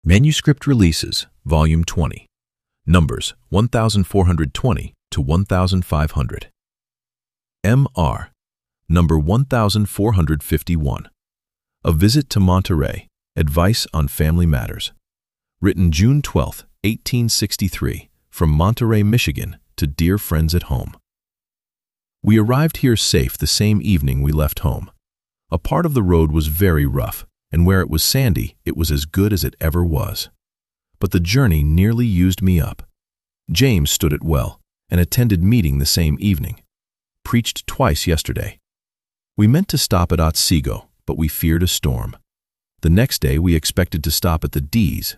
Manuscript Releases, Volume 20, Numbers 1420 to 1500. M.R. Number 1451. A Visit to Monterey, Advice on Family Matters. Written June 12, 1863, from Monterey, Michigan, to dear friends at home. We arrived here safe the same evening we left home. A part of the road was very rough, and where it was sandy, it was as good as it ever was. But the journey nearly used me up. James stood it well, and attended meeting the same evening. Preached twice yesterday. We meant to stop at Otsego, but we feared a storm. The next day we expected to stop at the Days,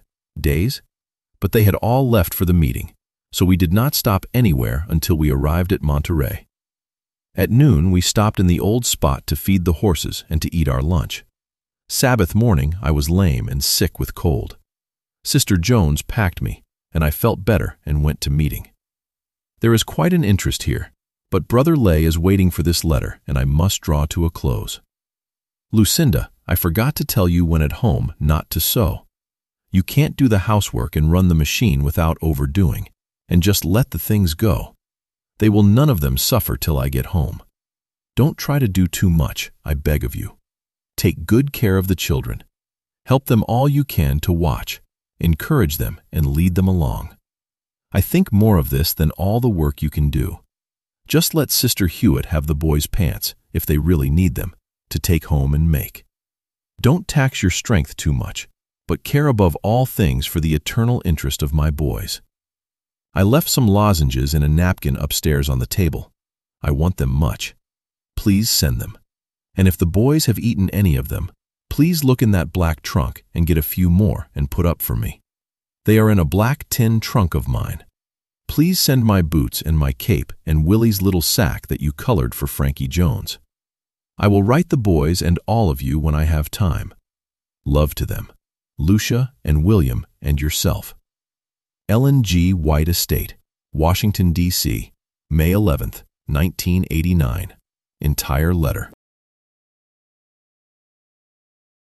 but they had all left for the meeting, so we did not stop anywhere until we arrived at Monterey. At noon we stopped in the old spot to feed the horses and to eat our lunch. Sabbath morning I was lame and sick with cold. Sister Jones packed me, and I felt better and went to meeting. There is quite an interest here, but Brother Lay is waiting for this letter, and I must draw to a close. Lucinda, I forgot to tell you when at home not to sew. You can't do the housework and run the machine without overdoing, and just let the things go. They will none of them suffer till I get home. Don't try to do too much, I beg of you. Take good care of the children. Help them all you can to watch, encourage them, and lead them along. I think more of this than all the work you can do. Just let Sister Hewitt have the boys' pants, if they really need them, to take home and make. Don't tax your strength too much, but care above all things for the eternal interest of my boys. I left some lozenges and a napkin upstairs on the table. I want them much. Please send them. And if the boys have eaten any of them, please look in that black trunk and get a few more and put up for me. They are in a black tin trunk of mine. Please send my boots and my cape and Willie's little sack that you colored for Frankie Jones. I will write the boys and all of you when I have time. Love to them. Lucia and William and yourself. Ellen G. White Estate, Washington, D.C., May 11, 1989. Entire letter.